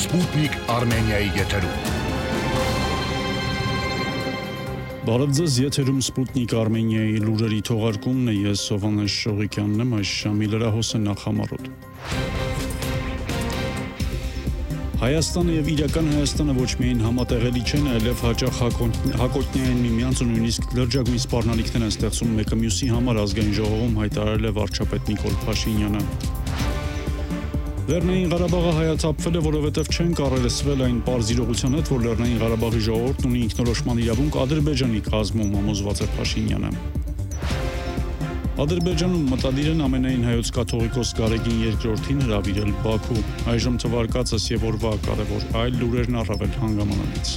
Sputnik Armeniայի եթերում։ Բարև ձեզ, եթերում Sputnik Armeniայի լուրերի թողարկումն է, ես Սովանես Շողիկյանն եմ, այս ժամի լրահոսը նախամարոտ։ Հայաստանը եւ իրական Հայաստանը ոչ միայն համատեղելի չեն, այլև հաճախ հակոտնյա են միմյանց ու նույնիսկ լրջագույն սպառնալիքներ են ստեղծում մեկը մյուսի համար, ազգային ժողովում հայտարարել է վարչապետ Նիկոլ Փաշինյանը։ Լեռնային Ղարաբաղը հայացապվել է, որովհետև չեն կառավարել այն պարզ իրողության հետ, որ Լեռնային Ղարաբաղի ժողովուրդն ունի ինքնորոշման իրավունք Ադրբեջանի կազմում, համոզված է Փաշինյանը։ Ադրբեջանում մտադիր են ամենայն հայոց կաթողիկոս Գարեգին II-ին հրավիրել Բաքու, այժմ թվարկածս եւ օրվա կարևոր այլ լուրերն առավել հանգամանալից։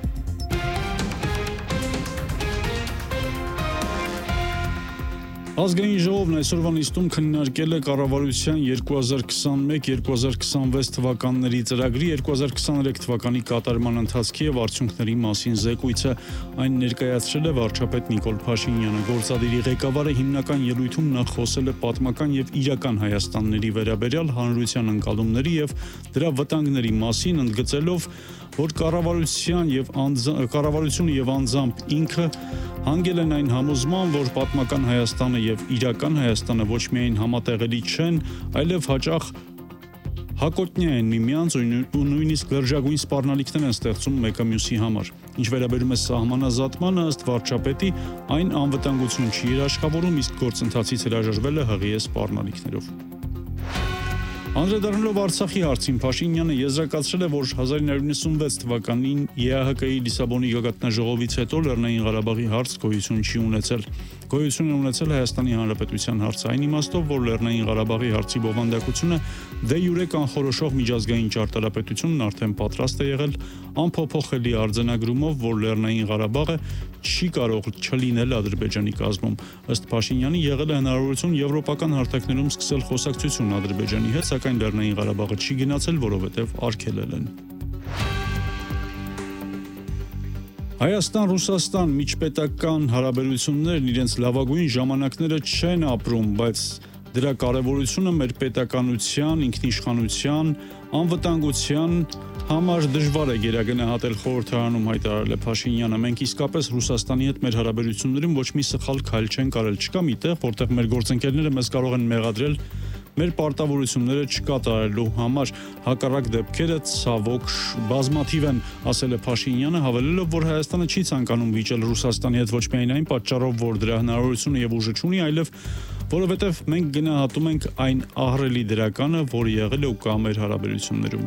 Ազգային ժողովն այսօրվա նիստում քննարկել է կառավարության 2021-2026 թվականների ծրագրի 2023 թվականի կատարման ընթացքի եւ արդյունքների մասին զեկույցը, այն ներկայացրել է վարչապետ Նիկոլ Փաշինյանը։ Գործադիրի ղեկավարը հիմնական ելույթում նախ խոսել է պատմական եւ իրական Հայաստանների վերաբերյալ հանրության ընկալումների եւ դրա վտանգների մասին, ընդգծելով, որ կառավարությունը եւ անձամբ ինքը հանգել են այն համոզման, որ պատմական Հայաստանը եւ իրական Հայաստանը ոչ միայն համատեղելի չեն, այլև հաճախ հակոտնյա են միմյանց ու նույնիսկ լրջագույն սպառնալիքներ են ստեղծում մեկը մյուսի համար։ Ինչ վերաբերում է սահմանազատմանը, ըստ վարչապետի, այն անվտանգություն չի երաշխավորում, իսկ գործընթացից հրաժարվել է հղիե սպառնալիքներով։ Անդրադառնալով Արցախի հարցին, Փաշինյանը եզրակացրել է, որ 1996 թվականին ԵԱՀԿ-ի Լիսաբոնի գագաթնաժողովից հետո Լեռնային Ղարաբաղի հարց գոյություն չի ունեցել։ Գոյություն է ունեցել Հայաստանի Հանրապետության հարցը, այն իմաստով, որ Լեռնային Ղարաբաղի հարցի բովանդակությունը դե յուրե կանխորոշող միջազգային ճարտարապետությունն արդեն պատրաստ է եղել անփոփոխելի արձանագրումով, որ Լեռնային Ղարաբաղը չի կարող չլինել Ադրբեջանի կազմում։ Ըստ Փաշինյանի եղել է հնարավորություն եվրոպական հարթակներում սկսել խոսակցություն Ադրբեջանի հետ, սակայն Լեռնային Ղարաբաղը չի գնացել, որովհետև արգելել են։ Հայաստան-Ռուսաստան միջպետական հարաբերություններն իրենց լավագույն ժամանակները չեն ապրում, բայց դրա կարևորությունը մեր պետականության, ինքնիշխանության, անվտանգության համար դժվար է գերագնահատել, խորհրդարանում հայտարարել է Փաշինյանը։ Մենք իսկապես Ռուսաստանի հետ մեր հարաբերություններում ոչ մի սխալ քայլ չենք արել, չկա մի տեղ, որտեղ մեր գործընկերները մեզ կարող են մեղադրել մեր պարտավորությունները չկատարելու համար, հակառակ դեպքերը ցավոք բազմաթիվ են, ասել է Փաշինյանը, հավելելով, որ Հայաստանը չի ցանկանում վիճել Ռուսաստանի հետ ոչ միայն այն պատճառով, որ դրա հնարավորությունը եւ ուժը չունի, այլև որովհետեւ մենք գնահատում ենք այն ահռելի դրականը, որը եղել է ու կա մեր հարաբերություններում։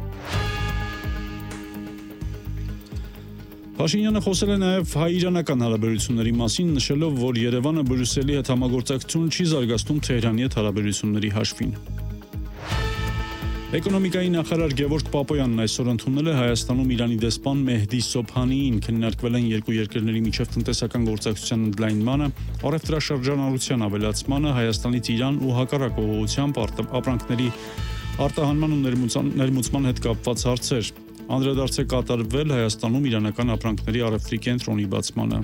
Փաշինյանը խոսել է նաև հայ-իրանական հարաբերությունների մասին, նշելով, որ Երևանը Բրյուսելի հետ համագործակցություն չի զարգացնում Թեհրանի հետ հարաբերությունների հաշվին։ Էկոնոմիկայի նախարար Գևորգ Պապոյանն այսօր ընդունել է Հայաստանում Իրանի դեսպան Մեհդի Սոբհանիին, քննարկվել են երկու երկրների միջև տնտեսական գործակցության ընդլայնմանը, առևտրաշրջանառության ավելացմանը, Հայաստանից Իրան ու հակառակ ուղղությամբ ապրանքների արտահանման ու ներմուծման հետ կապված հարցեր։ Անդրադարձ է կատարվել Հայաստանում իրանական ապրանքների առևտրի կենտրոնի բացմանը։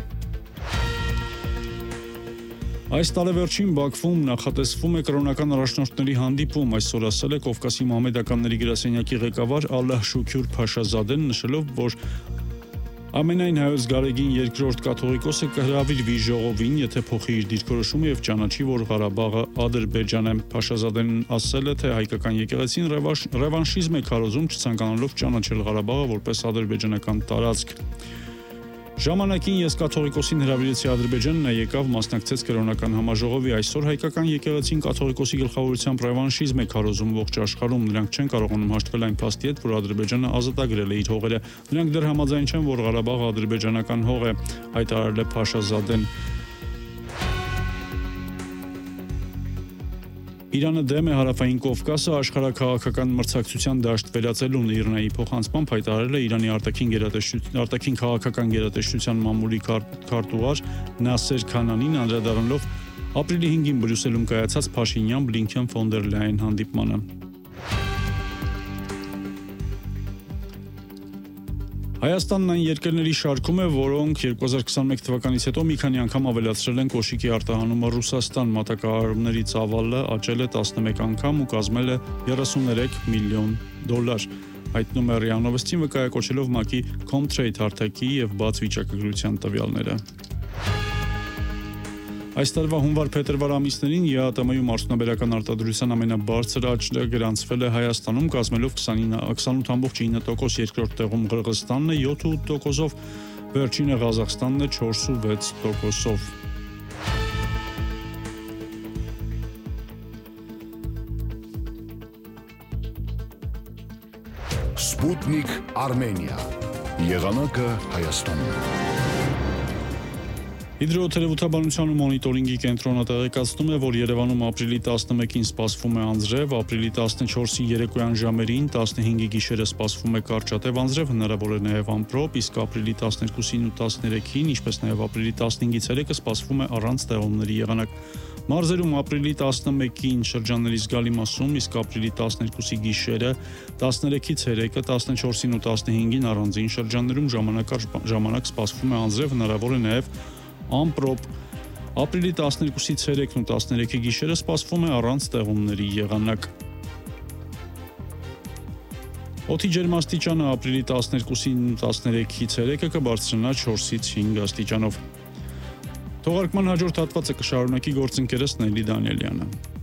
Այս տարեվերջին Բաքվում նախատեսվում է կրոնական առաջնորդների հանդիպում, այսօր ասել է Կովկասի մահմեդականների գրասենյակի ղեկավար Ալլահ Շուքյուր Փաշազադեն, նշելով, որ ամենայն հայոց Գարեգին II կաթողիկոսը կհրավիրվի ժողովին, եթե փոխի իր դիրքորոշումը եւ ճանաչի, որ Ղարաբաղը Ադրբեջան է։ Փաշազադեն ասել է, թե հայկական եկեղեցին ռևանշիզմ է քարոզում, չցանկանալով ճանաչել Ղարաբաղը որպես ադրբեջանական տարածք։ Ժամանակին ես կաթողիկոսին հրավիրեցի Ադրբեջան, նա եկավ, մասնակցեց կրոնական համաժողովի։ Այսօր հայկական եկեղեցին կաթողիկոսի գլխավորությամբ ռևանշիզմ է քարոզում ողջ աշխարհում, նրանք չեն կարողանում հաշտվել այն փաստի հետ, որ Ադրբեջանը ազատագրել է իր հողերը։ Նրանք դեռ համաձայն չեն, որ Ղարաբաղը ադրբեջանական հող է, հայտարարել է Փաշազադեն։ Իրանը դեմ է հարավային Կովկասը աշխարհաքաղաքական մրցակցության դաշտ վերածելուն, ԻՌՆԱ-ի փոխանցմամբ հայտարարել է Իրանի արտաքին քաղաքական գերատեսչության մամուլի քարտուղար Նասեր Քանանին, անդրադառնալով ապրիլի 5-ին Բրյուսելում կայացած Փաշինյան-Բլինքեն ֆոն դեր Լայեն հանդիպմանը։ Հայաստանն այն երկրների շարքում է, որոնք 2021 թվականից հետո մի քանի անգամ ավելացրել են կոշիկի արտահանումը Ռուսաստան, մատակարարումների ծավալը աճել է 11 անգամ ու կազմել է $33 միլիոն։ հայտնում է ՌԻԱ Նովոստին վկայակոչելով ՄԱԿ-ի Comtrade հարթակի եւ բաց վիճակագրության տվյալները։ Այս տարվա հունվար-փետրվար ամիսներին ԵԱՏՄ-ում արդյունաբերական արտադրության ամենաբարձր աճը գրանցվել է Հայաստանում, կազմելով 28.9%, երկրորդ տեղում Qırğızstanն է 7.8%-ով, վերջինը Ղազախստանն է 4.6%-ով։ Sputnik Armenia. Եղանակը Հայաստանում։ Հիդրոթերապևտաբանության ու մոնիտորինգի կենտրոնը տեղեկացնում է, որ Երևանում ապրիլի 11-ին սպասվում է անձրև, ապրիլի 14-ի երեկոյան ժամերին 15-ի գիշերը սպասվում է կարճատև անձրև, հնարավոր է նաև ամպրոպ, իսկ ապրիլի 12-ին ու 13-ին, ինչպես նաև ապրիլի 15-ից ցերեկը սպասվում է առանց տեղումների եղանակ։ Մարզերում ապրիլի 11-ին շրջանների զգալի մասում, իսկ ապրիլի 12-ի գիշերը, 13-ից ցերեկը, 14-ին ու 15-ին առանձին շրջաններում ժամանակ սպասվում է անձրև, հնարավոր է նաև ամպրոպ, ապրիլի 12-ից ցերեկն ու 13-ի գիշերը սպասվում է առանց տեղումների եղանակ։ Օդի ջերմաստիճանը ապրիլի 12-ին ու 13-ի ցերեկը կբարձրանա 4-ից 5 աստիճանով։ Թողարկման հաջորդ հատվածը կշարունակի գործընկերս Նելի Դանիելյանը։